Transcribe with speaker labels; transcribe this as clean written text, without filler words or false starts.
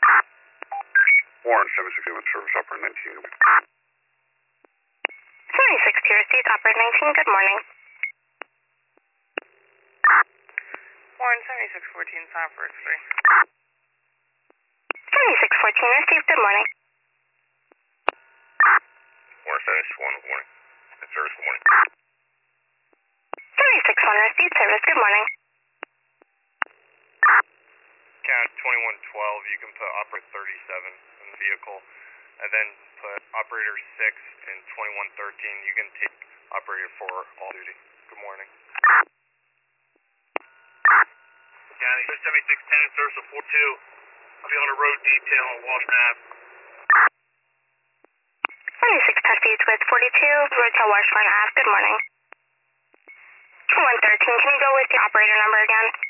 Speaker 1: Warren 761 service operator 19.
Speaker 2: 76 to receipt, operator 19, good morning.
Speaker 3: Warren 7614, sign for X-ray.
Speaker 2: 7614 received, good morning.
Speaker 1: Warren 761, good morning. Service, good morning.
Speaker 2: 761 receipt, service, good morning.
Speaker 4: Count 2112, you can put operator 37 in the vehicle, and then put operator 6 and 2113. You can take operator 4 all duty. Good morning.
Speaker 1: County 7610, service of 42. I'll be on a road detail on Washington Ave.
Speaker 2: 76 Tuskegee with 42, Roadtail Washburn Ave, good morning. 2113, can you go with the operator number again?